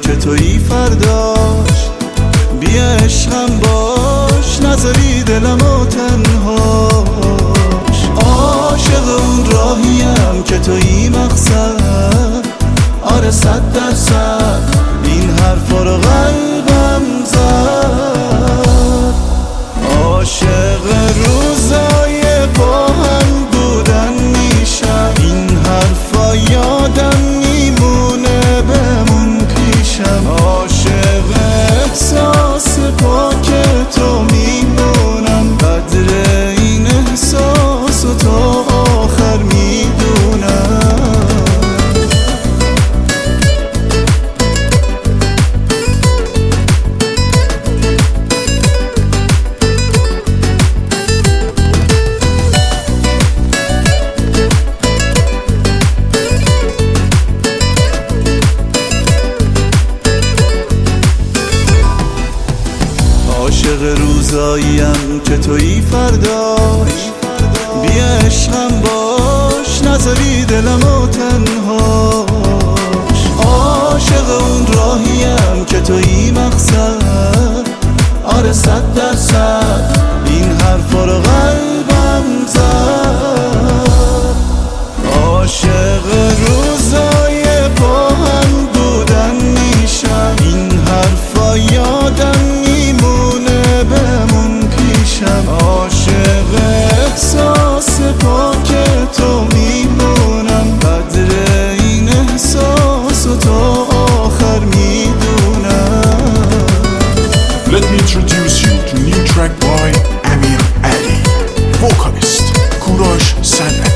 که تویی فرداش. بیا عشقم باش نذاری دلمو تنهاش. عاشق اون راهیم که تویی مقصد. آره 100% این حرفا رو قلبم زد. عاشق روزای با هم بودن میشم. این حرفا یادم میمونه بمون پیشم. عاشق احساس پاک تو میمونم. قدر این احساس و تا آخر میدونم. عاشق روزاییم که تویی فرداش. بیا عشقم باش نذاری دلمو تنهاش. عاشق اون راهیم که تویی مقصد. آره 100% این حرفا رو قلبم زد. عاشق روزای با هم بودن میشم. این حرفا یادم میمونه بمون پیشم. عاشق احساس پاک تو میمونم. قدر این احساس و تا آخر میدونم. Let me introduce you to new track by Amir Ali, vocalist Kurosh Sanat.